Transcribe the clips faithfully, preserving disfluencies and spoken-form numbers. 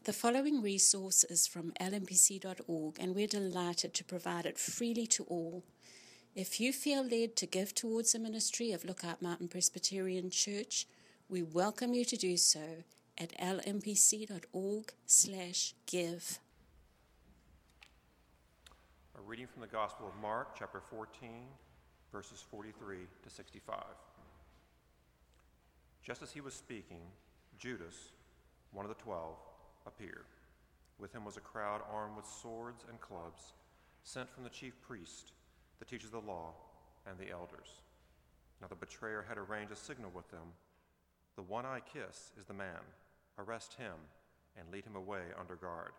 The following resource is from L M P C dot org, and we're delighted to provide it freely to all. If you feel led to give towards the ministry of Lookout Mountain Presbyterian Church, we welcome you to do so at lmpc.org slash give. A reading from the Gospel of Mark, chapter fourteen, verses forty-three to sixty-five. Just as he was speaking, Judas, one of the twelve, appeared. With him was a crowd armed with swords and clubs, sent from the chief priest, the teachers of the law, and the elders. Now the betrayer had arranged a signal with them. The one I kiss is the man. Arrest him and lead him away under guard.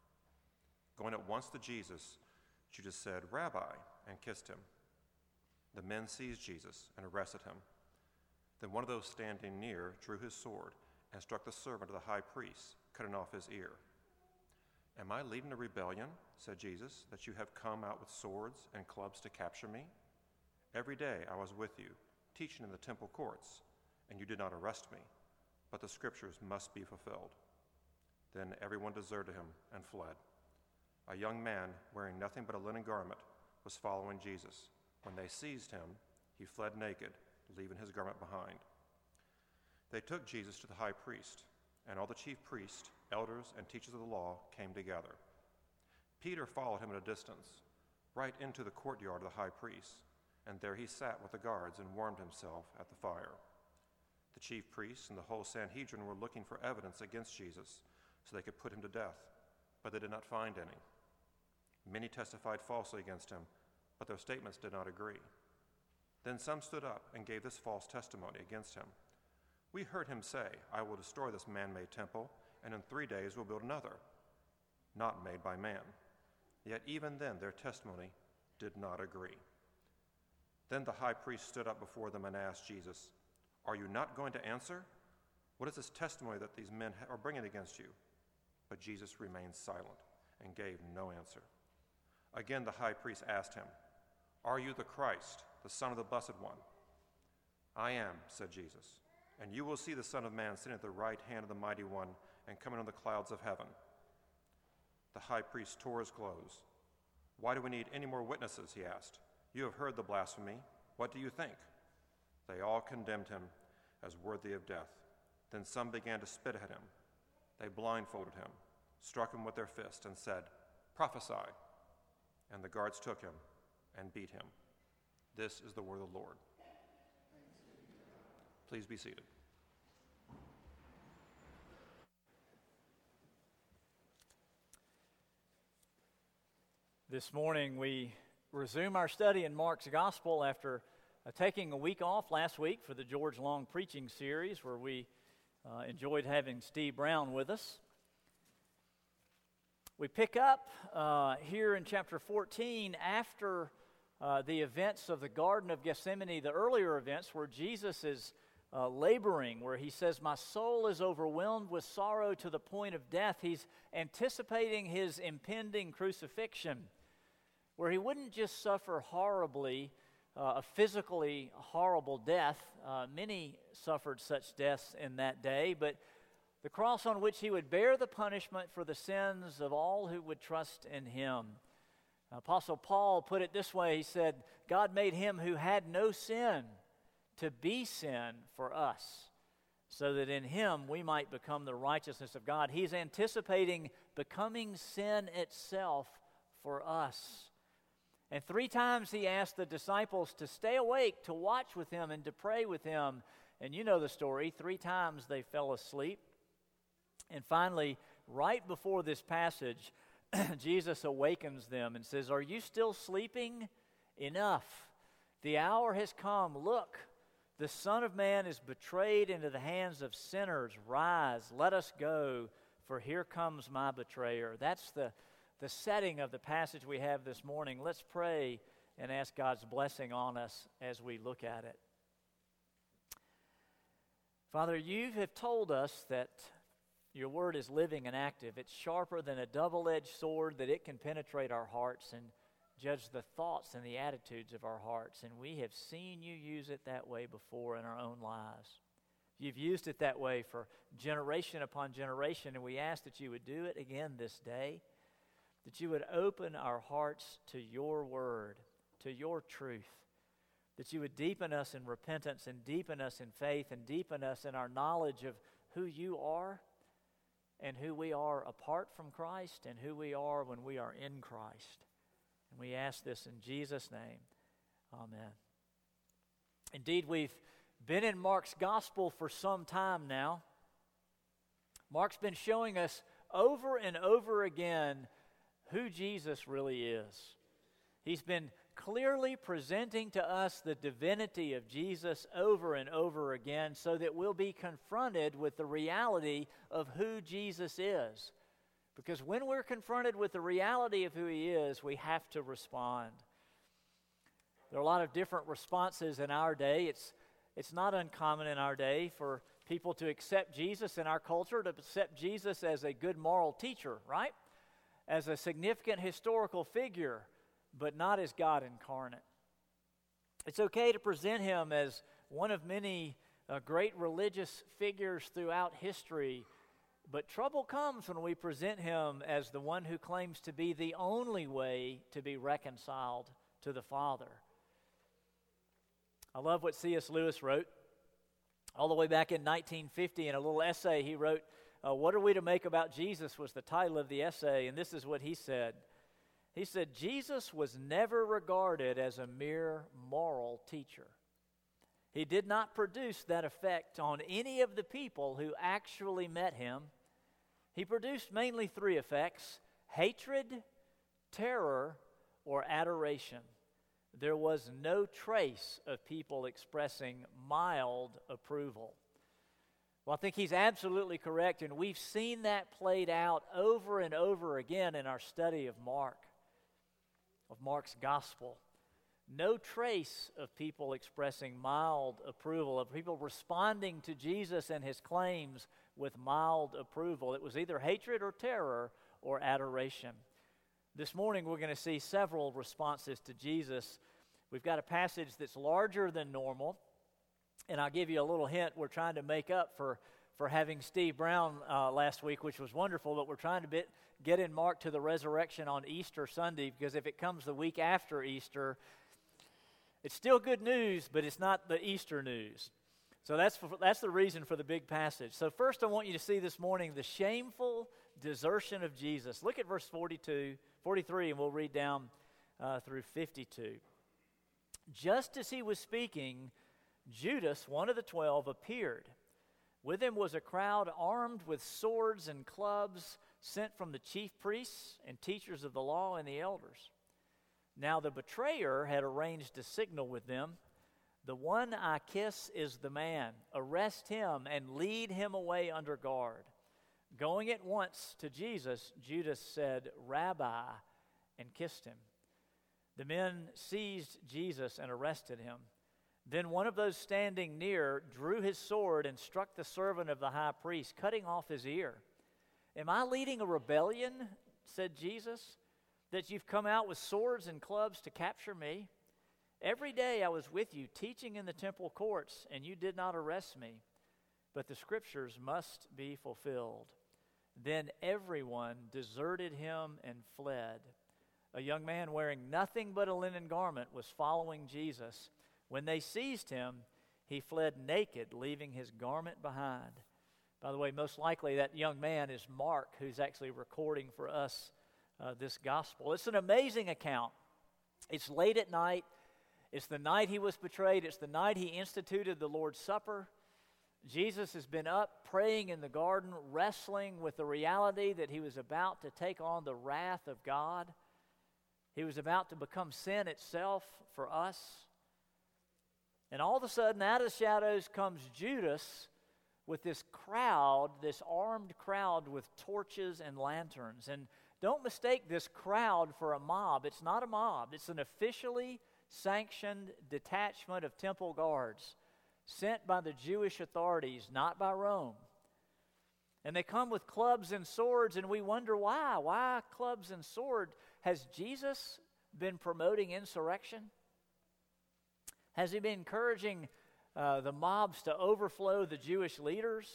Going at once to Jesus, Judas said, Rabbi, and kissed him. The men seized Jesus and arrested him. Then one of those standing near drew his sword and struck the servant of the high priest, cutting off his ear. Am I leading a rebellion, said Jesus, that you have come out with swords and clubs to capture me? Every day I was with you, teaching in the temple courts, and you did not arrest me, but the scriptures must be fulfilled. Then everyone deserted him and fled. A young man wearing nothing but a linen garment was following Jesus. When they seized him, he fled naked, leaving his garment behind. They took Jesus to the high priest, and all the chief priests, elders, and teachers of the law came together. Peter followed him at a distance, right into the courtyard of the high priest, and there he sat with the guards and warmed himself at the fire. The chief priests and the whole Sanhedrin were looking for evidence against Jesus so they could put him to death, but they did not find any. Many testified falsely against him, but their statements did not agree. Then some stood up and gave this false testimony against him. We heard him say, I will destroy this man-made temple, and in three days will build another, not made by man. Yet even then their testimony did not agree. Then the high priest stood up before them and asked Jesus, Are you not going to answer? What is this testimony that these men are bringing against you? But Jesus remained silent and gave no answer. Again the high priest asked him, Are you the Christ, the Son of the Blessed One? I am, said Jesus, and you will see the Son of Man sitting at the right hand of the Mighty One and coming on the clouds of heaven. The high priest tore his clothes. Why do we need any more witnesses, he asked. You have heard the blasphemy. What do you think? They all condemned him as worthy of death. Then some began to spit at him. They blindfolded him, struck him with their fists, and said, Prophesy. And the guards took him and beat him. This is the word of the Lord. Please be seated. This morning we resume our study in Mark's Gospel after uh, taking a week off last week for the George Long preaching series, where we uh, enjoyed having Steve Brown with us. We pick up uh, here in chapter fourteen after uh, the events of the Garden of Gethsemane, the earlier events where Jesus is uh, laboring, where he says, My soul is overwhelmed with sorrow to the point of death. He's anticipating his impending crucifixion, where he wouldn't just suffer horribly, uh, a physically horrible death. Uh, many suffered such deaths in that day, but the cross on which he would bear the punishment for the sins of all who would trust in him. Apostle Paul put it this way. He said, God made him who had no sin to be sin for us, so that in him we might become the righteousness of God. He's anticipating becoming sin itself for us. And three times he asked the disciples to stay awake, to watch with him, and to pray with him. And you know the story. Three times they fell asleep. And finally, right before this passage, Jesus awakens them and says, Are you still sleeping? Enough. The hour has come. Look, the Son of Man is betrayed into the hands of sinners. Rise, let us go, for here comes my betrayer. That's the, the setting of the passage we have this morning. Let's pray and ask God's blessing on us as we look at it. Father, you have told us that your word is living and active. It's sharper than a double-edged sword, that it can penetrate our hearts and judge the thoughts and the attitudes of our hearts. And we have seen you use it that way before in our own lives. You've used it that way for generation upon generation, and we ask that you would do it again this day, that you would open our hearts to your word, to your truth, that you would deepen us in repentance and deepen us in faith and deepen us in our knowledge of who you are and who we are apart from Christ and who we are when we are in Christ. And we ask this in Jesus' name. Amen. Indeed, we've been in Mark's gospel for some time now. Mark's been showing us over and over again who Jesus really is. He's been clearly presenting to us the divinity of Jesus over and over again so that we'll be confronted with the reality of who Jesus is. Because when we're confronted with the reality of who he is, we have to respond. There are a lot of different responses in our day. It's, it's not uncommon in our day for people to accept Jesus in our culture, to accept Jesus as a good moral teacher, right? As a significant historical figure, but not as God incarnate. It's okay to present him as one of many uh, great religious figures throughout history, but trouble comes when we present him as the one who claims to be the only way to be reconciled to the Father. I love what C S Lewis wrote all the way back in nineteen fifty in a little essay he wrote. Uh, what are we to make about Jesus was the title of the essay, and this is what he said. He said, Jesus was never regarded as a mere moral teacher. He did not produce that effect on any of the people who actually met him. He produced mainly three effects: hatred, terror, or adoration. There was no trace of people expressing mild approval. Well, I think he's absolutely correct, and we've seen that played out over and over again in our study of Mark, of Mark's gospel. No trace of people expressing mild approval, of people responding to Jesus and his claims with mild approval. It was either hatred or terror or adoration. This morning we're going to see several responses to Jesus. We've got a passage that's larger than normal, and I'll give you a little hint. We're trying to make up for, for having Steve Brown uh, last week, which was wonderful, but we're trying to bit, get in Mark to the resurrection on Easter Sunday, because if it comes the week after Easter, it's still good news, but it's not the Easter news. So that's for, that's the reason for the big passage. So first I want you to see this morning the shameful desertion of Jesus. Look at verse forty-two, forty-three, and we'll read down uh, through fifty-two. Just as he was speaking, Judas, one of the twelve, appeared. With him was a crowd armed with swords and clubs, sent from the chief priests and teachers of the law and the elders. Now the betrayer had arranged a signal with them. The one I kiss is the man. Arrest him and lead him away under guard. Going at once to Jesus, Judas said, Rabbi, and kissed him. The men seized Jesus and arrested him. Then one of those standing near drew his sword and struck the servant of the high priest, cutting off his ear. Am I leading a rebellion, said Jesus, that you've come out with swords and clubs to capture me? Every day I was with you teaching in the temple courts, and you did not arrest me. But the scriptures must be fulfilled. Then everyone deserted him and fled. A young man wearing nothing but a linen garment was following Jesus. When they seized him, he fled naked, leaving his garment behind. By the way, most likely that young man is Mark, who's actually recording for us uh, this gospel. It's an amazing account. It's late at night. It's the night he was betrayed. It's the night he instituted the Lord's Supper. Jesus has been up praying in the garden, wrestling with the reality that he was about to take on the wrath of God. He was about to become sin itself for us. And all of a sudden, out of the shadows comes Judas with this crowd, this armed crowd with torches and lanterns. And don't mistake this crowd for a mob. It's not a mob. It's an officially sanctioned detachment of temple guards sent by the Jewish authorities, not by Rome. And they come with clubs and swords, and we wonder why. Why clubs and sword? Has Jesus been promoting insurrection? Has he been encouraging uh, the mobs to overflow the Jewish leaders?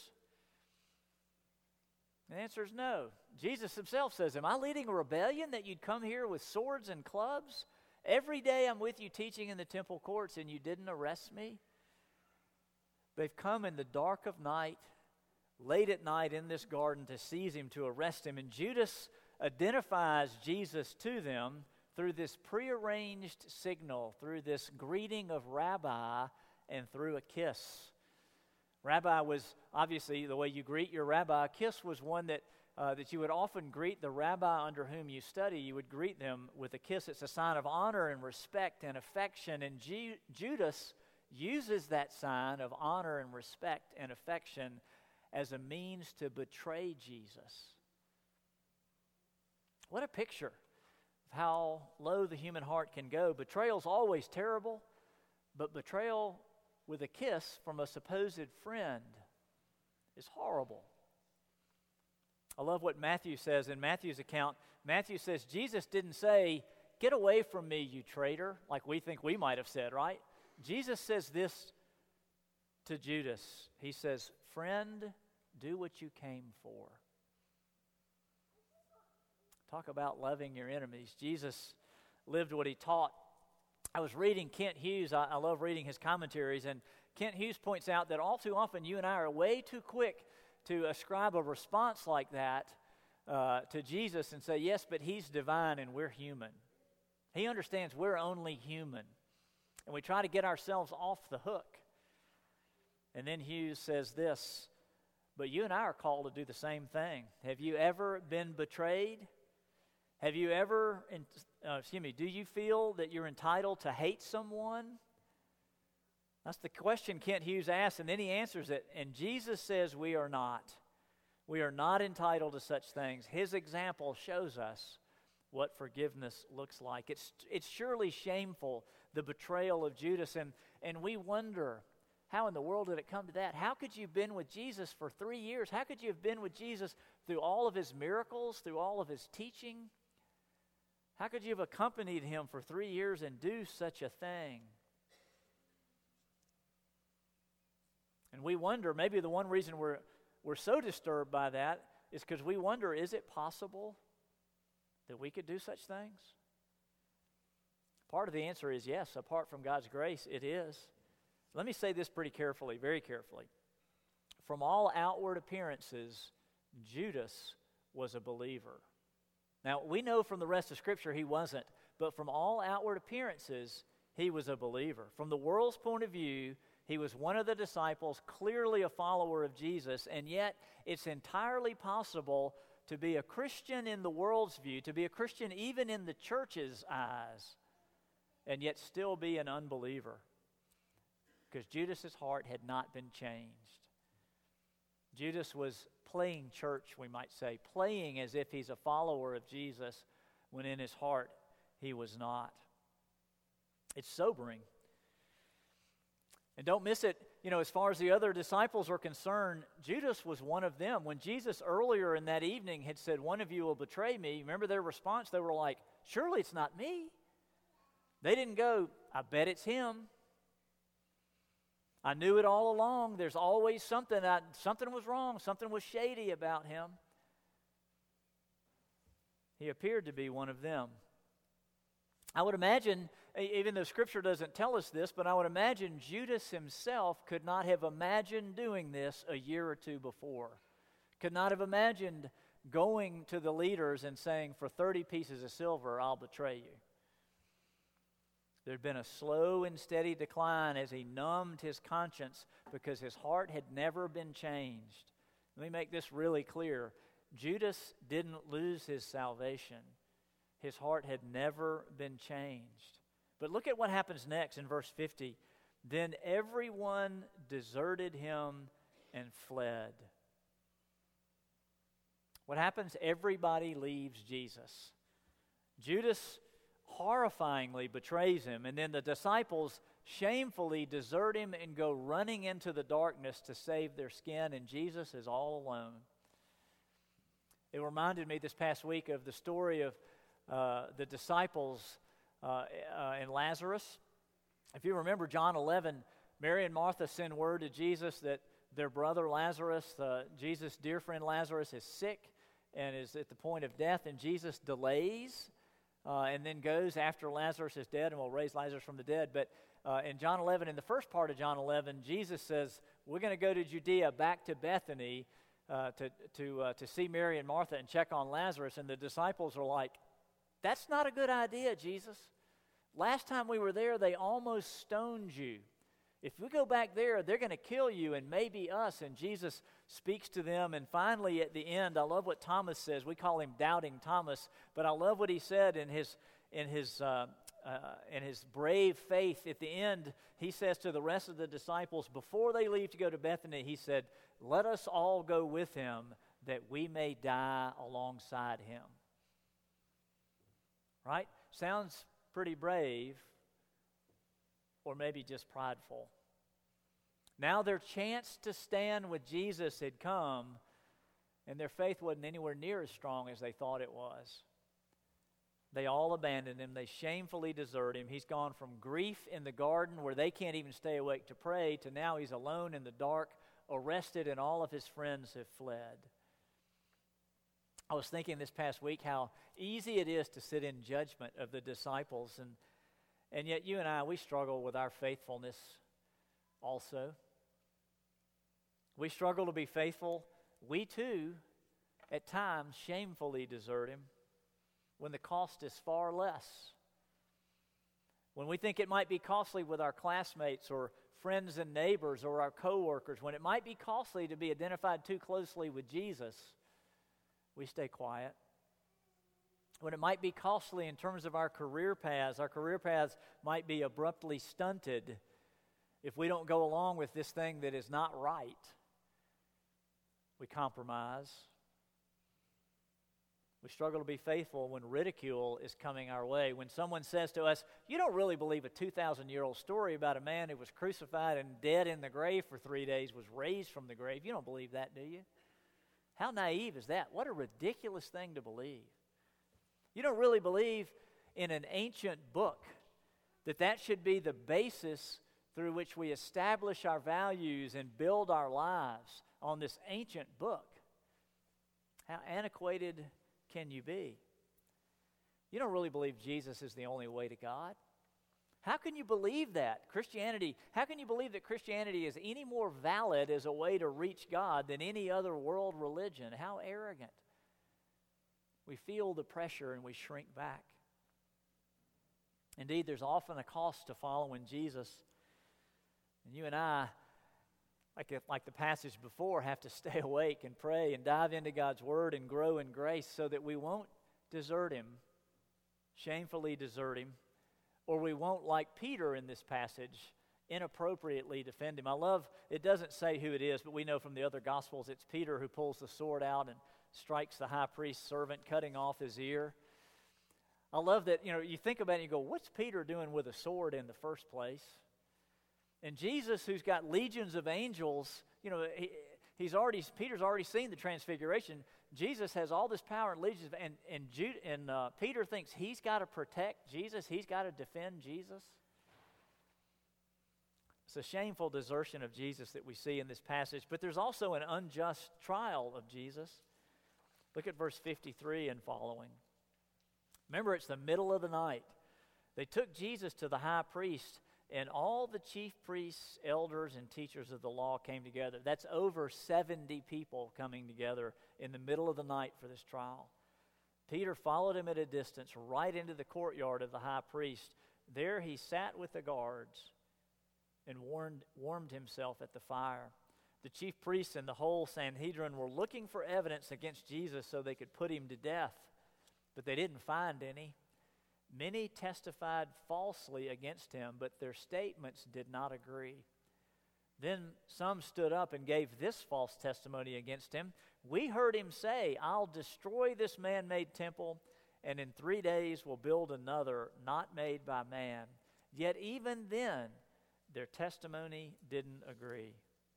The answer is no. Jesus himself says, am I leading a rebellion that you'd come here with swords and clubs? Every day I'm with you teaching in the temple courts and you didn't arrest me? They've come in the dark of night, late at night in this garden to seize him, to arrest him. And Judas identifies Jesus to them through this prearranged signal, through this greeting of rabbi, and through a kiss. Rabbi was obviously the way you greet your rabbi. A kiss was one that uh, that you would often greet the rabbi under whom you study. You would greet them with a kiss. It's a sign of honor and respect and affection. And Ju- Judas uses that sign of honor and respect and affection as a means to betray Jesus. What a picture of how low the human heart can go. Betrayal's always terrible, but betrayal with a kiss from a supposed friend is horrible. I love what Matthew says in Matthew's account. Matthew says, Jesus didn't say, get away from me, you traitor, like we think we might have said, right? Jesus says this to Judas. He says, friend, do what you came for. Talk about loving your enemies. Jesus lived what he taught. I was reading Kent Hughes. I, I love reading his commentaries, and Kent Hughes points out that all too often you and I are way too quick to ascribe a response like that uh, to Jesus and say, yes, but he's divine and we're human. He understands we're only human. And we try to get ourselves off the hook. And then Hughes says this, but you and I are called to do the same thing. Have you ever been betrayed? Have you ever, uh, excuse me, do you feel that you're entitled to hate someone? That's the question Kent Hughes asks, and then he answers it. And Jesus says we are not. We are not entitled to such things. His example shows us what forgiveness looks like. It's it's surely shameful, the betrayal of Judas, and, and we wonder, how in the world did it come to that? How could you have been with Jesus for three years? How could you have been with Jesus through all of his miracles, through all of his teaching? How could you have accompanied him for three years and do such a thing? And we wonder, maybe the one reason we're we're so disturbed by that is because we wonder, is it possible that we could do such things? Part of the answer is yes. Apart from God's grace, it is. Let me say this pretty carefully, very carefully. From all outward appearances, Judas was a believer. Now, we know from the rest of Scripture he wasn't, but from all outward appearances, he was a believer. From the world's point of view, he was one of the disciples, clearly a follower of Jesus, and yet it's entirely possible to be a Christian in the world's view, to be a Christian even in the church's eyes, and yet still be an unbeliever, because Judas's heart had not been changed. Judas was playing church, we might say, playing as if he's a follower of Jesus, when in his heart he was not. It's sobering. And don't miss it, you know, as far as the other disciples are concerned, Judas was one of them. When Jesus earlier in that evening had said, one of you will betray me, remember their response? They were like, surely it's not me. They didn't go, I bet it's him. I knew it all along. There's always something, I, something was wrong, something was shady about him. He appeared to be one of them. I would imagine, even though Scripture doesn't tell us this, but I would imagine Judas himself could not have imagined doing this a year or two before. Could not have imagined going to the leaders and saying, for thirty pieces of silver, I'll betray you. There'd been a slow and steady decline as he numbed his conscience because his heart had never been changed. Let me make this really clear. Judas didn't lose his salvation. His heart had never been changed. But look at what happens next in verse fifty. Then everyone deserted him and fled. What happens? Everybody leaves Jesus. Judas horrifyingly betrays him, and then the disciples shamefully desert him and go running into the darkness to save their skin, and Jesus is all alone. It reminded me this past week of the story of uh, the disciples uh, uh, and Lazarus. If you remember John eleven, Mary and Martha send word to Jesus that their brother Lazarus, uh, Jesus' dear friend Lazarus, is sick and is at the point of death, and Jesus delays uh, and then goes after Lazarus is dead and will raise Lazarus from the dead. But uh, in John eleven, in the first part of John eleven, Jesus says, we're going to go to Judea, back to Bethany, uh, to, to, uh, to see Mary and Martha and check on Lazarus. And the disciples are like, that's not a good idea, Jesus. Last time we were there, they almost stoned you. If we go back there, they're going to kill you and maybe us. And Jesus speaks to them. And finally, at the end, I love what Thomas says. We call him Doubting Thomas. But I love what he said in his, in his, uh, uh, in his brave faith. At the end, he says to the rest of the disciples, before they leave to go to Bethany, he said, let us all go with him that we may die alongside him. Right? Sounds pretty brave, or maybe just prideful. Now their chance to stand with Jesus had come, and their faith wasn't anywhere near as strong as they thought it was. They all abandoned him. They shamefully desert him. He's gone from grief in the garden where they can't even stay awake to pray to now he's alone in the dark, arrested, and all of his friends have fled. I was thinking this past week how easy it is to sit in judgment of the disciples, and and yet you and I, we struggle with our faithfulness also. We struggle to be faithful. We too, at times, shamefully desert him when the cost is far less. When we think it might be costly with our classmates or friends and neighbors or our coworkers, when it might be costly to be identified too closely with Jesus, we stay quiet. When it might be costly in terms of our career paths, our career paths might be abruptly stunted if we don't go along with this thing that is not right. We compromise. We struggle to be faithful when ridicule is coming our way. When someone says to us, you don't really believe a two thousand year old story about a man who was crucified and dead in the grave for three days, was raised from the grave. You don't believe that, do you? How naive is that? What a ridiculous thing to believe. You don't really believe in an ancient book that that should be the basis through which we establish our values and build our lives on this ancient book. How antiquated can you be? You don't really believe Jesus is the only way to God. How can you believe that? Christianity, how can you believe that Christianity is any more valid as a way to reach God than any other world religion? How arrogant. We feel the pressure and we shrink back. Indeed, there's often a cost to following Jesus. And you and I, like, like the passage before, have to stay awake and pray and dive into God's Word and grow in grace so that we won't desert Him, shamefully desert Him, or we won't, like Peter in this passage, inappropriately defend Him. I love, it doesn't say who it is, but we know from the other Gospels it's Peter who pulls the sword out and strikes the high priest's servant, cutting off his ear. I love that, you know, you think about it and you go, what's Peter doing with a sword in the first place? And Jesus, who's got legions of angels, you know, he, he's already, Peter's already seen the transfiguration. Jesus has all this power and legions, and, and, Jude, and uh, Peter thinks he's got to protect Jesus, he's got to defend Jesus. It's a shameful desertion of Jesus that we see in this passage, but there's also an unjust trial of Jesus. Look at verse fifty-three and following. Remember, it's the middle of the night. They took Jesus to the high priest, and all the chief priests, elders, and teachers of the law came together. That's over seventy people coming together in the middle of the night for this trial. Peter followed him at a distance right into the courtyard of the high priest. There he sat with the guards and warmed, warmed himself at the fire. The chief priests and the whole Sanhedrin were looking for evidence against Jesus so they could put him to death, but they didn't find any. Many testified falsely against him, but their statements did not agree. Then some stood up and gave this false testimony against him. We heard him say, I'll destroy this man-made temple, and in three days will build another not made by man. Yet even then, their testimony didn't agree.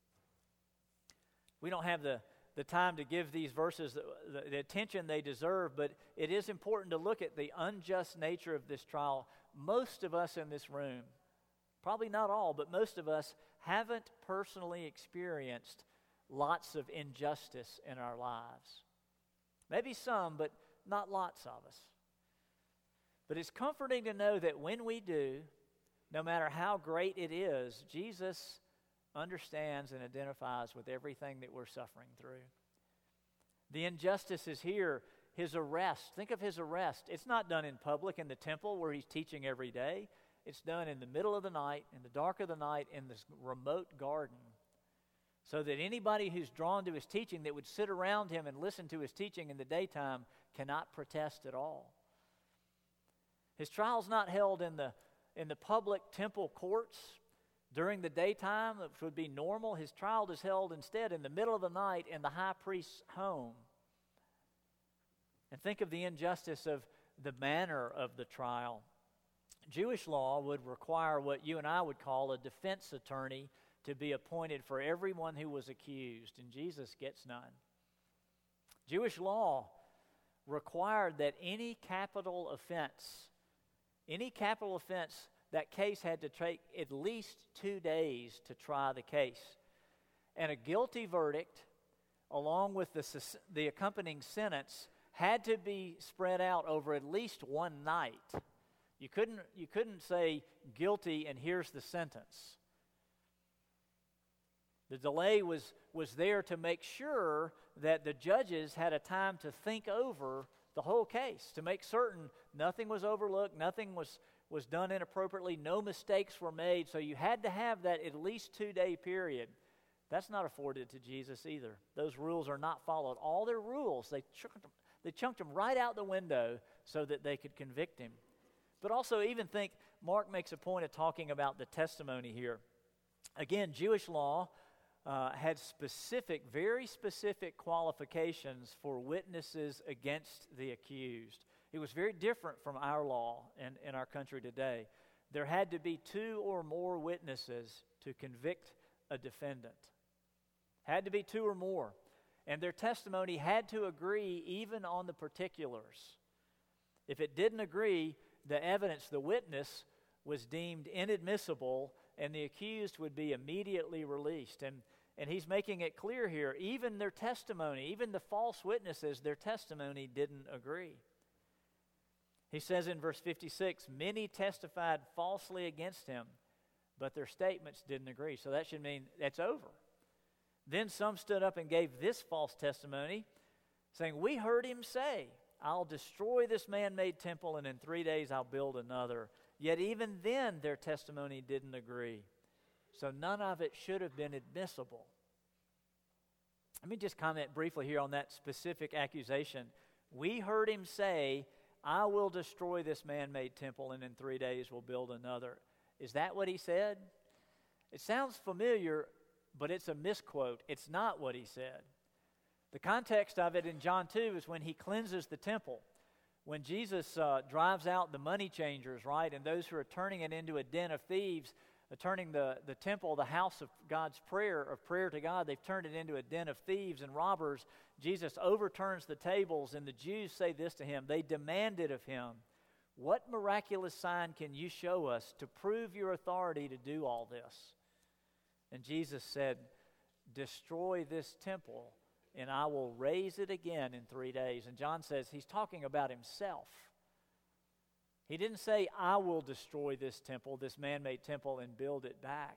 We don't have the, the time to give these verses the, the, the attention they deserve, but it is important to look at the unjust nature of this trial. Most of us in this room, probably not all, but most of us haven't personally experienced lots of injustice in our lives. Maybe some, but not lots of us. But it's comforting to know that when we do, no matter how great it is, Jesus understands and identifies with everything that we're suffering through. The injustice is here. His arrest. Think of his arrest. It's not done in public in the temple where he's teaching every day. It's done in the middle of the night, in the dark of the night, in this remote garden, so that anybody who's drawn to his teaching that would sit around him and listen to his teaching in the daytime cannot protest at all. His trial's not held in the in the public temple courts during the daytime, which would be normal. His trial is held instead in the middle of the night in the high priest's home. And think of the injustice of the manner of the trial. Jewish law would require what you and I would call a defense attorney to be appointed for everyone who was accused, and Jesus gets none. Jewish law required that any capital offense, any capital offense, that case had to take at least two days to try the case. And a guilty verdict, along with the, the accompanying sentence, had to be spread out over at least one night. You couldn't, you couldn't say guilty and here's the sentence. The delay was, was there to make sure that the judges had a time to think over the whole case, to make certain nothing was overlooked, nothing was, was done inappropriately, no mistakes were made. So you had to have that at least two-day period. That's not afforded to Jesus either. Those rules are not followed. All their rules, they chunked them, they chunked them right out the window so that they could convict him. But also even think, Mark makes a point of talking about the testimony here. Again, Jewish law uh, had specific, very specific qualifications for witnesses against the accused. It was very different from our law in, in our country today. There had to be two or more witnesses to convict a defendant. Had to be two or more. And their testimony had to agree even on the particulars. If it didn't agree, the evidence, the witness, was deemed inadmissible, and the accused would be immediately released. And, and he's making it clear here, even their testimony, even the false witnesses, their testimony didn't agree. He says in verse fifty-six, many testified falsely against him, but their statements didn't agree. So that should mean that's over. Then some stood up and gave this false testimony, saying, we heard him say, I'll destroy this man-made temple, and in three days I'll build another. Yet even then their testimony didn't agree. So none of it should have been admissible. Let me just comment briefly here on that specific accusation. We heard him say, I will destroy this man-made temple, and in three days we'll build another. Is that what he said? It sounds familiar, but it's a misquote. It's not what he said. The context of it in John two is when he cleanses the temple. When Jesus uh, drives out the money changers, right, and those who are turning it into a den of thieves, uh, turning the, the temple, the house of God's prayer, of prayer to God, they've turned it into a den of thieves and robbers. Jesus overturns the tables, and the Jews say this to him. They demanded of him, what miraculous sign can you show us to prove your authority to do all this? And Jesus said, destroy this temple, and I will raise it again in three days. And John says he's talking about himself. He didn't say, I will destroy this temple, this man-made temple, and build it back.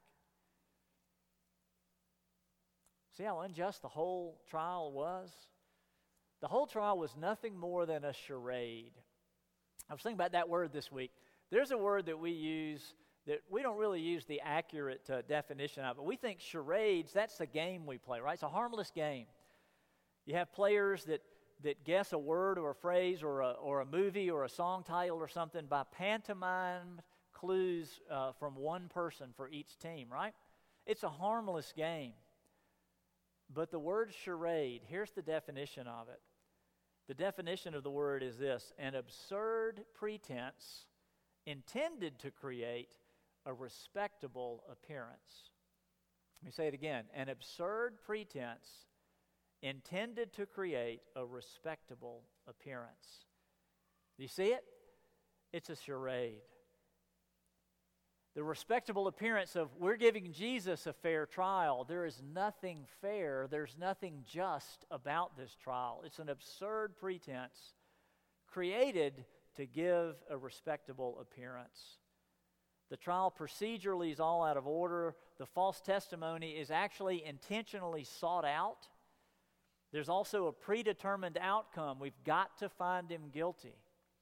See how unjust the whole trial was? The whole trial was nothing more than a charade. I was thinking about that word this week. There's a word that we use that we don't really use the accurate uh, definition of it. We think charades, that's the game we play, right? It's a harmless game. You have players that, that guess a word or a phrase or a, or a movie or a song title or something by pantomime clues uh, from one person for each team, right? It's a harmless game. But the word charade, here's the definition of it. The definition of the word is this: an absurd pretense intended to create a respectable appearance. Let me say it again. An absurd pretense intended to create a respectable appearance. Do you see it? It's a charade. The respectable appearance of we're giving Jesus a fair trial. There is nothing fair, there's nothing just about this trial. It's an absurd pretense created to give a respectable appearance. The trial procedurally is all out of order. The false testimony is actually intentionally sought out. There's also a predetermined outcome. We've got to find him guilty.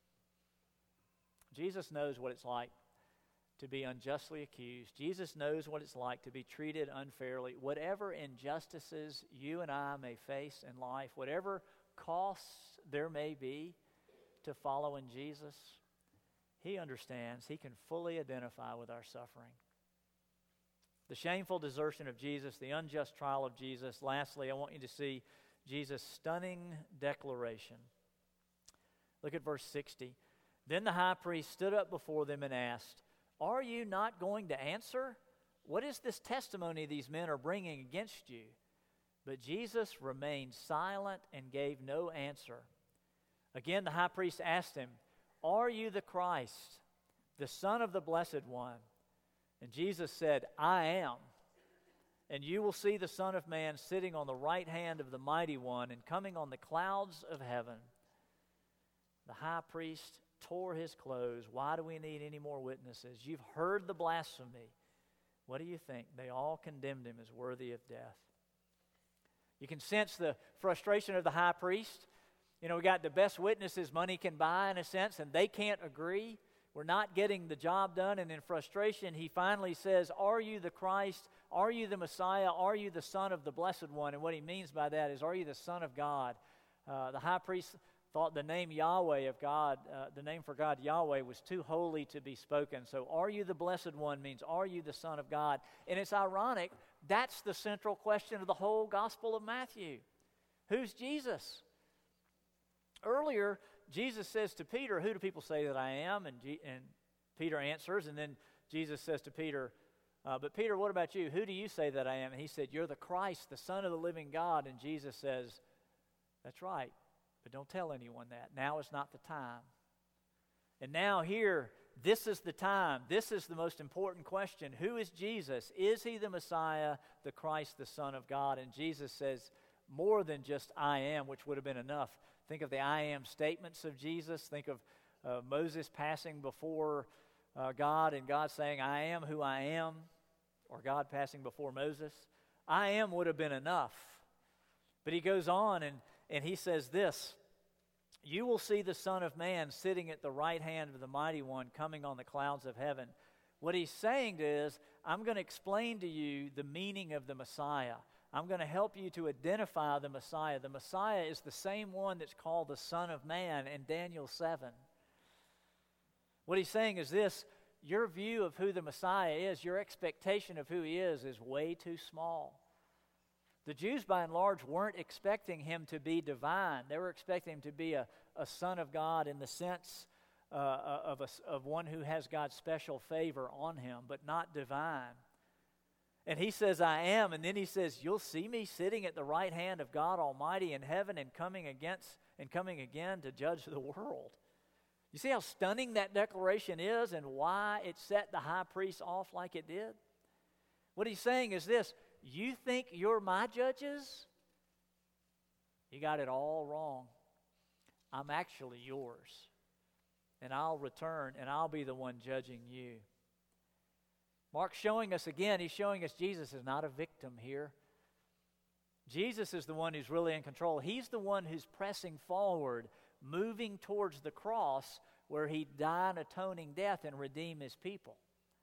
Jesus knows what it's like to be unjustly accused. Jesus knows what it's like to be treated unfairly. Whatever injustices you and I may face in life, whatever costs there may be to following Jesus, he understands. He can fully identify with our suffering. The shameful desertion of Jesus, the unjust trial of Jesus. Lastly, I want you to see Jesus' stunning declaration. Look at verse sixty. Then the high priest stood up before them and asked, "Are you not going to answer? What is this testimony these men are bringing against you?" But Jesus remained silent and gave no answer. Again, the high priest asked him, "Are you the Christ, the Son of the Blessed One?" And Jesus said, "I am. And you will see the Son of Man sitting on the right hand of the Mighty One and coming on the clouds of heaven." The high priest tore his clothes. Why do we need any more witnesses? You've heard the blasphemy. What do you think? They all condemned him as worthy of death. You can sense the frustration of the high priest. You know, we got the best witnesses money can buy in a sense, and they can't agree. We're not getting the job done, and in frustration, he finally says, "Are you the Christ? Are you the Messiah? Are you the Son of the Blessed One?" And what he means by that is, are you the Son of God? Uh, the high priest thought the name Yahweh of God, uh, the name for God, Yahweh, was too holy to be spoken. So, "Are you the Blessed One?" means, are you the Son of God? And it's ironic, that's the central question of the whole Gospel of Matthew. Who's Jesus? Earlier, Jesus says to Peter, "Who do people say that I am?" And, G- and Peter answers, and then Jesus says to Peter, uh, "But Peter, what about you? Who do you say that I am?" And he said, "You're the Christ, the Son of the living God." And Jesus says, "That's right, but don't tell anyone that. Now is not the time." And now here, this is the time. This is the most important question. Who is Jesus? Is he the Messiah, the Christ, the Son of God? And Jesus says more than just "I am," which would have been enough. Think of the "I am" statements of Jesus. Think of uh, Moses passing before uh, God and God saying, "I am who I am," or God passing before Moses. "I am" would have been enough. But he goes on and, and he says this, "You will see the Son of Man sitting at the right hand of the Mighty One coming on the clouds of heaven." What he's saying is, I'm going to explain to you the meaning of the Messiah. I'm going to help you to identify the Messiah. The Messiah is the same one that's called the Son of Man in Daniel seven. What he's saying is this: your view of who the Messiah is, your expectation of who he is, is way too small. The Jews, by and large, weren't expecting him to be divine. They were expecting him to be a, a son of God in the sense uh, of, a, of one who has God's special favor on him, but not divine. And he says, "I am," and then he says, "You'll see me sitting at the right hand of God Almighty in heaven and coming against and coming again to judge the world." You see how stunning that declaration is and why it set the high priest off like it did? What he's saying is this: you think you're my judges? You got it all wrong. I'm actually yours. And I'll return and I'll be the one judging you. Mark's showing us again, he's showing us Jesus is not a victim here. Jesus is the one who's really in control. He's the one who's pressing forward, moving towards the cross where he'd die an atoning death and redeem his people.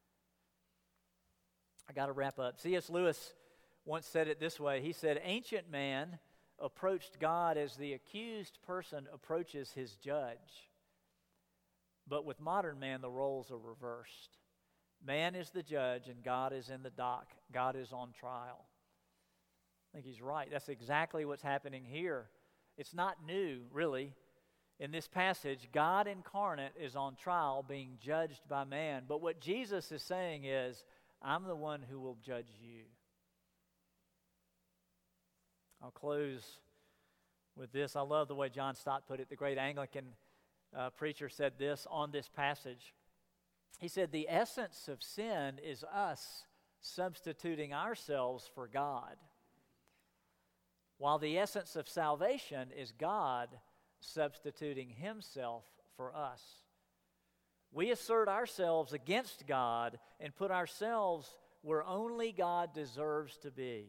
I got to wrap up. C S Lewis once said it this way. He said, "Ancient man approached God as the accused person approaches his judge. But with modern man, the roles are reversed. Man is the judge and God is in the dock. God is on trial." I think he's right. That's exactly what's happening here. It's not new, really. In this passage, God incarnate is on trial being judged by man. But what Jesus is saying is, I'm the one who will judge you. I'll close with this. I love the way John Stott put it. The great Anglican uh, preacher said this on this passage. he said the essence of sin is us substituting ourselves for God, while the essence of salvation is God substituting himself for us. We assert ourselves against God and put ourselves where only God deserves to be.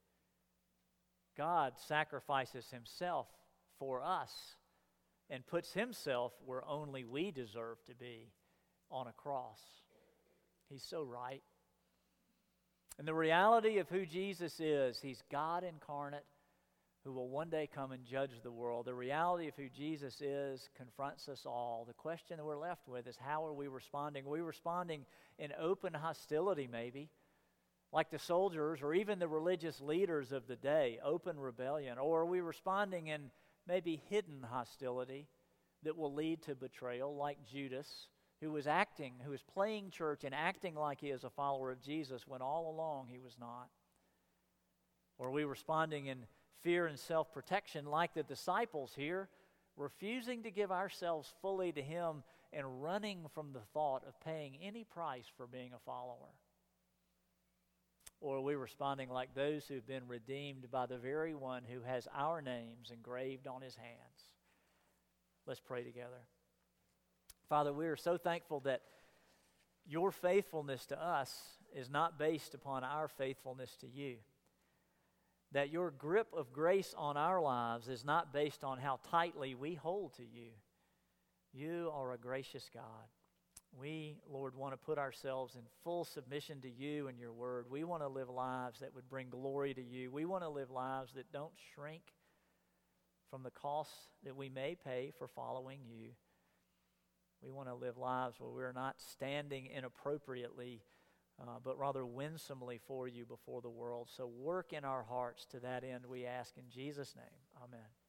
God sacrifices himself for us and puts himself where only we deserve to be, on a cross. He's so right. And the reality of who Jesus is, he's God incarnate who will one day come and judge the world. The reality of who Jesus is confronts us all. The question that we're left with is, how are we responding? Are we responding in open hostility, maybe, like the soldiers or even the religious leaders of the day, open rebellion? Or are we responding in maybe hidden hostility that will lead to betrayal, like Judas, who was acting, who was playing church and acting like he is a follower of Jesus when all along he was not? Or are we responding in fear and self-protection like the disciples here, refusing to give ourselves fully to him and running from the thought of paying any price for being a follower? Or are we responding like those who've been redeemed by the very one who has our names engraved on his hands? Let's pray together. Father, we are so thankful that your faithfulness to us is not based upon our faithfulness to you. That your grip of grace on our lives is not based on how tightly we hold to you. You are a gracious God. We, Lord, want to put ourselves in full submission to you and your word. We want to live lives that would bring glory to you. We want to live lives that don't shrink from the costs that we may pay for following you. We want to live lives where we're not standing inappropriately, uh, but rather winsomely for you before the world. So work in our hearts to that end, we ask in Jesus' name. Amen.